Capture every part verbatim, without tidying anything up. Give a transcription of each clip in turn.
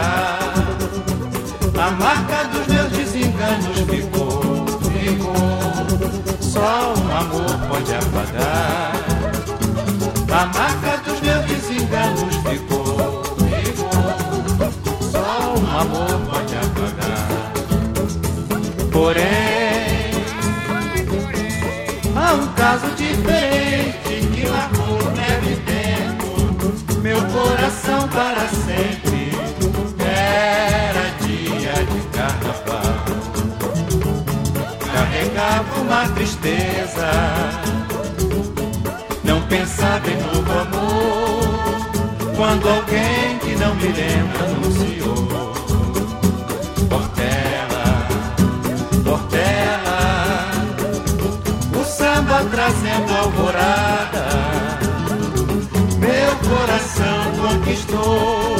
apagar. A marca dos meus desenganos ficou, ficou. Só um amor pode apagar. A marca dos meus desenganos ficou, ficou. Só um amor pode apagar. Porém, há um caso diferente que marcou neve tempo meu coração para sempre. Era dia de carnaval, carregava uma tristeza, não pensava em novo amor, quando alguém que não me lembra anunciou. Portela, Portela, o samba trazendo alvorada, meu coração conquistou.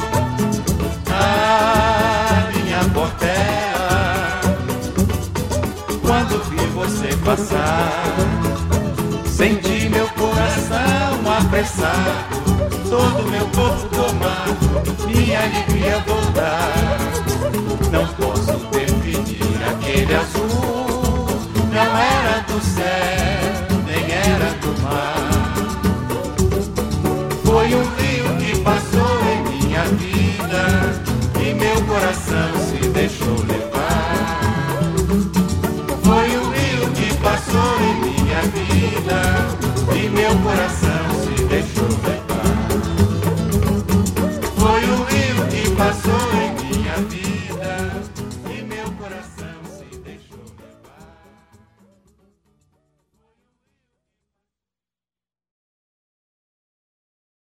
A minha Portela, quando vi você passar, senti meu coração apressado, todo meu corpo tomado, minha alegria voltar. Não posso definir aquele azul, não era do céu, nem era do mar. Foi um rio que passou em minha vida e meu coração se deixou levar. Foi um rio que passou em minha vida e meu coração se deixou levar.